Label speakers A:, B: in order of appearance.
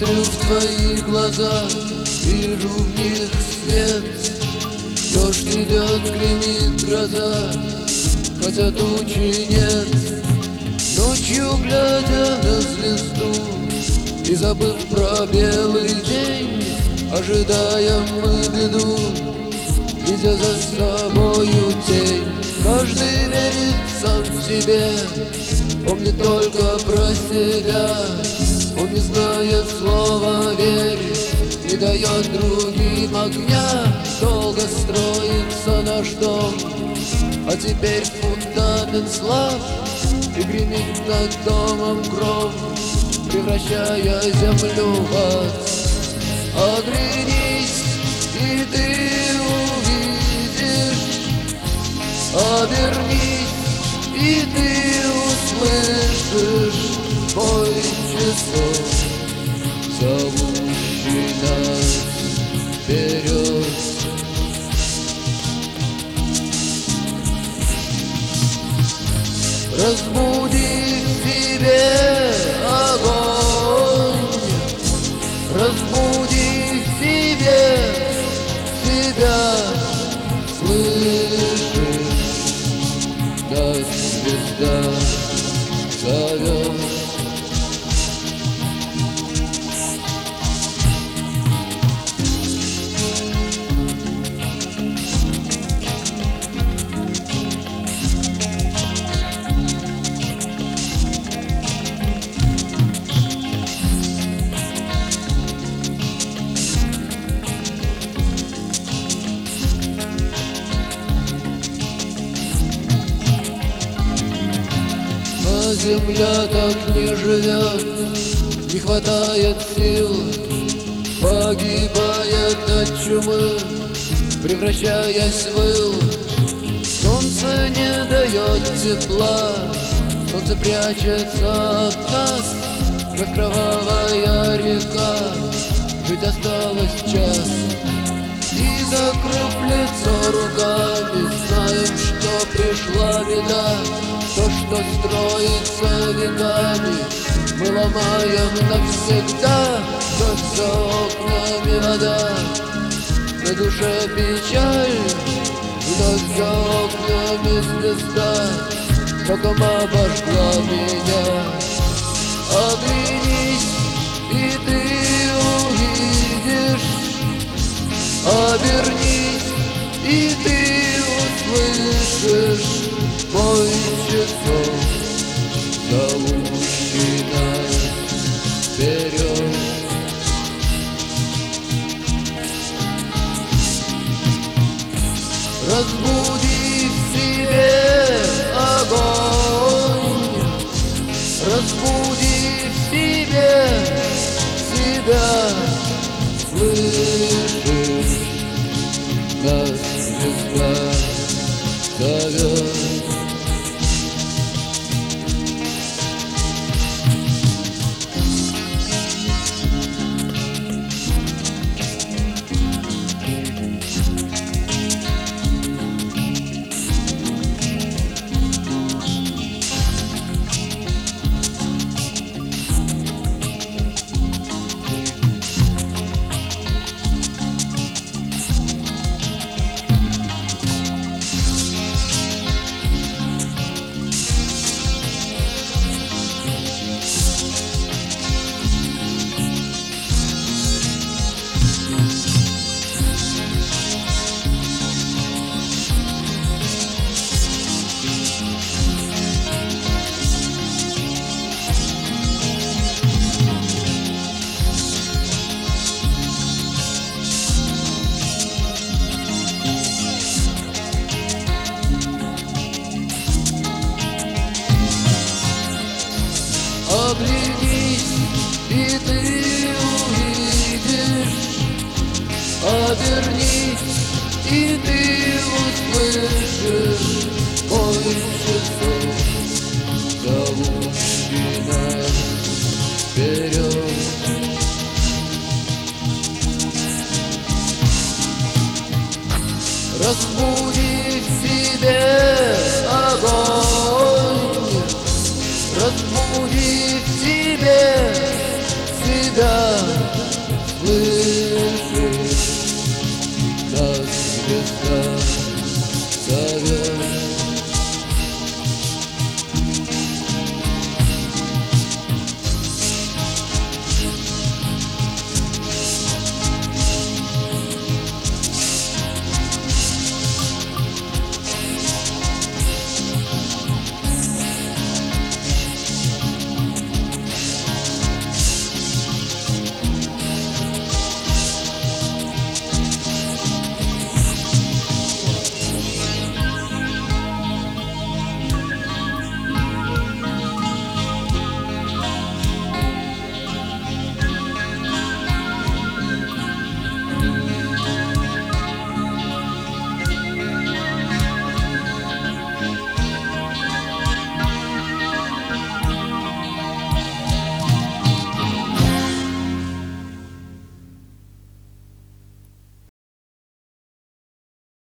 A: Смотрю в твои глаза, вижу в них свет. Дождь идет, гремит гроза, хотя тучи нет. Ночью, глядя на звезду и забыв про белый день, ожидаем мы беду, видя за собою тень. Каждый верит сам в себе, помнит только про себя. Он не знает слова «верь», не дает другим огня. Долго строится наш дом, а теперь фундамент слаб, и гремит над домом гром, превращая землю в ад. Оглянись, и ты увидишь, обернись, и ты услышишь бой часов, зовущий нас вперед. Разбуди в себе огонь, разбуди в себе себя, слышишь, нас звезда зовет. Земля так не живет, не хватает сил, погибает от чумы, превращаясь в ил. Солнце не дает тепла, солнце прячется от нас, как кровавая река. Жить осталось час, и закрыв лицо руками, знаем, что пришла беда. То, что строится веками, мы ломаем навсегда. Как за окнами вода, на душе печаль, как за окнами звезда, током обожгла меня. Оглянись, и ты увидишь, обернись, и ты услышишь бой часов, зовущий нас вперед. Разбуди в себе огонь, разбуди в себе себя, слышишь, нас звезда зовет. Оглянись, и ты увидишь, обернись, и ты услышишь бой часов, зовущий нас вперед. Разбудишь